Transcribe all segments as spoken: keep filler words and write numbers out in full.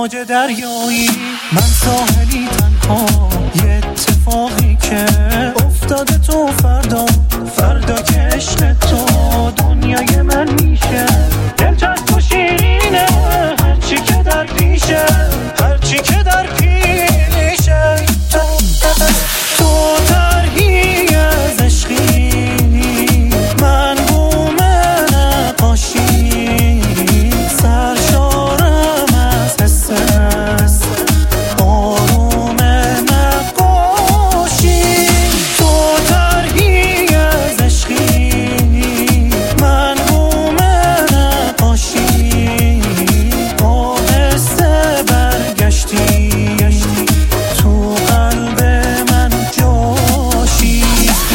موج دریایی، من ساحلی تنها، یه اتفاقی که افتاده تو فردا، فردا که عشق تو دنیای من میشه. دل چسب و شیرینه هرچی که در پیشه، هرچی که در پیشه. تو ترهی از عشقی، من بوم نقاشی، سرشارم از حس است آروم نقاشی. تو ترهی از عشقی، من بوم نقاشی، آهسته برگشتی تو قلب من جاشی.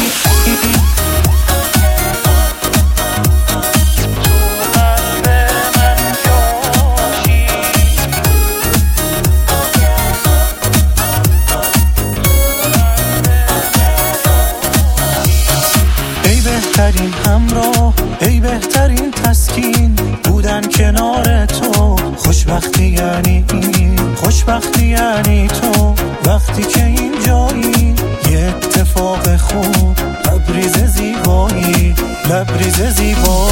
ای بهترین همراه، ای بهترین تسکین، بودن کنار تو خوشبختی یعنی این، خوشبختی یعنی تو. وقتی که اینجایی یه اتفاق خوب، لبریز زیبایی، لبریز زیبایی.